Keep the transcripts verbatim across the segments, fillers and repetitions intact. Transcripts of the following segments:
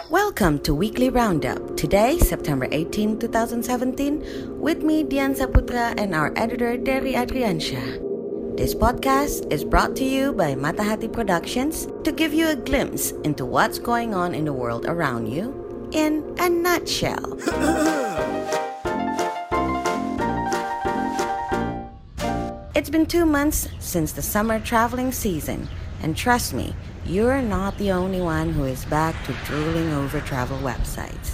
Welcome to Weekly Roundup. Today, September eighteenth, twenty seventeen, with me, Dian Saputra, and our editor, Terry Adriansha. This podcast is brought to you by Matahati Productions to give you a glimpse into what's going on in the world around you in a nutshell. It's been two months since the summer traveling season, and trust me, you're not the only one who is back to drooling over travel websites.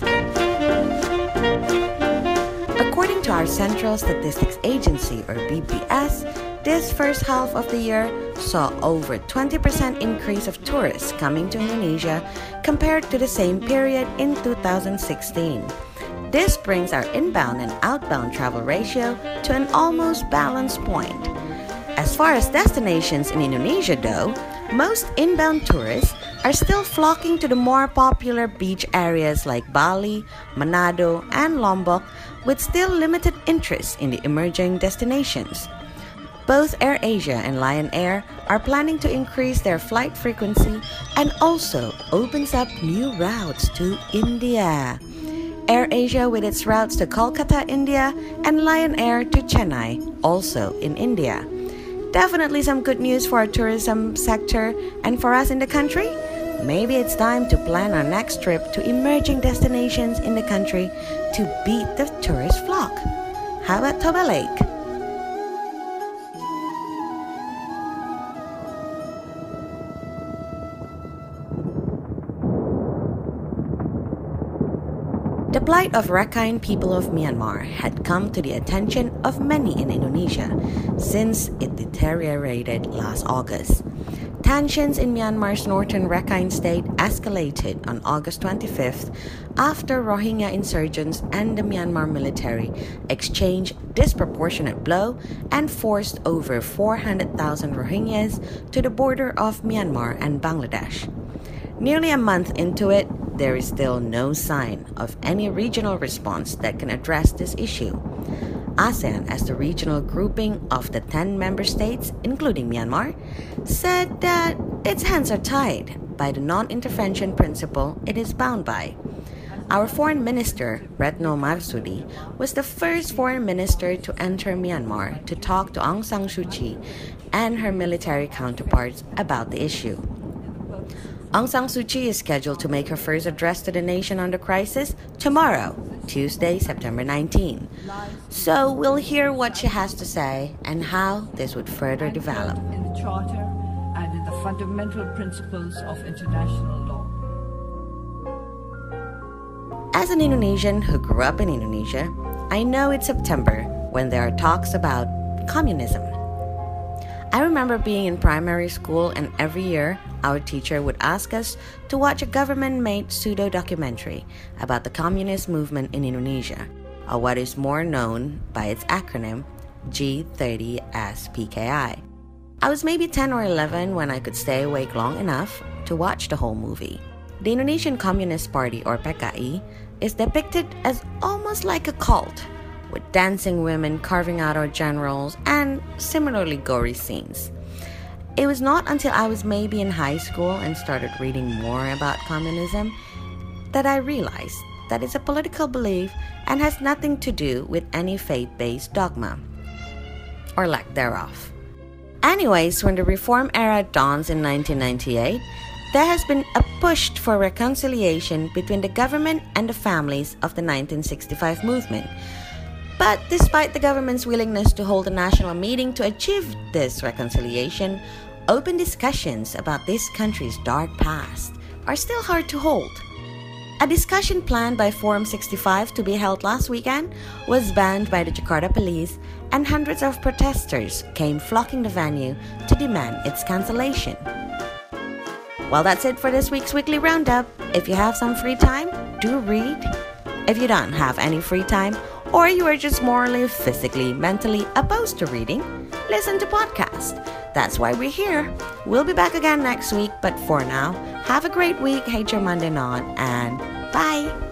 According to our Central Statistics Agency, or B P S, this first half of the year saw over twenty percent increase of tourists coming to Indonesia compared to the same period in two thousand sixteen. This brings our inbound and outbound travel ratio to an almost balanced point. As far as destinations in Indonesia though, most inbound tourists are still flocking to the more popular beach areas like Bali, Manado, and Lombok, with still limited interest in the emerging destinations. Both AirAsia and Lion Air are planning to increase their flight frequency and also opens up new routes to India. AirAsia with its routes to Kolkata, India, and Lion Air to Chennai, also in India. Definitely some good news for our tourism sector and for us in the country. Maybe it's time to plan our next trip to emerging destinations in the country to beat the tourist flock. How about Toba Lake? The plight of Rakhine people of Myanmar had come to the attention of many in Indonesia since it deteriorated last August. Tensions in Myanmar's northern Rakhine state escalated on August twenty-fifth after Rohingya insurgents and the Myanmar military exchanged disproportionate blow and forced over four hundred thousand Rohingyas to the border of Myanmar and Bangladesh. Nearly a month into it, there is still no sign of any regional response that can address this issue. ASEAN, as the regional grouping of the ten member states, including Myanmar, said that its hands are tied by the non-intervention principle it is bound by. Our foreign minister, Retno Marsudi, was the first foreign minister to enter Myanmar to talk to Aung San Suu Kyi and her military counterparts about the issue. Aung San Suu Kyi is scheduled to make her first address to the nation on the crisis tomorrow, Tuesday, September nineteenth. So we'll hear what she has to say and how this would further develop. In the Charter and in the fundamental principles of international law. As an Indonesian who grew up in Indonesia, I know it's September when there are talks about communism. I remember being in primary school, and every year our teacher would ask us to watch a government-made pseudo-documentary about the communist movement in Indonesia, or what is more known by its acronym G thirty S P K I. I was maybe ten or eleven when I could stay awake long enough to watch the whole movie. The Indonesian Communist Party, or P K I, is depicted as almost like a cult, with dancing women carving out our generals and similarly gory scenes. It was not until I was maybe in high school and started reading more about communism that I realized that it's a political belief and has nothing to do with any faith-based dogma, or lack thereof. Anyways, when the reform era dawns in nineteen ninety-eight, there has been a push for reconciliation between the government and the families of the nineteen sixty-five movement. But despite the government's willingness to hold a national meeting to achieve this reconciliation, open discussions about this country's dark past are still hard to hold. A discussion planned by Forum sixty-five to be held last weekend was banned by the Jakarta police, and hundreds of protesters came flocking the venue to demand its cancellation. Well, that's it for this week's Weekly Roundup. If you have some free time, do read. If you don't have any free time, or you are just morally, physically, mentally opposed to reading, listen to podcasts. That's why we're here. We'll be back again next week, but for now, have a great week, hate your Monday not, and bye!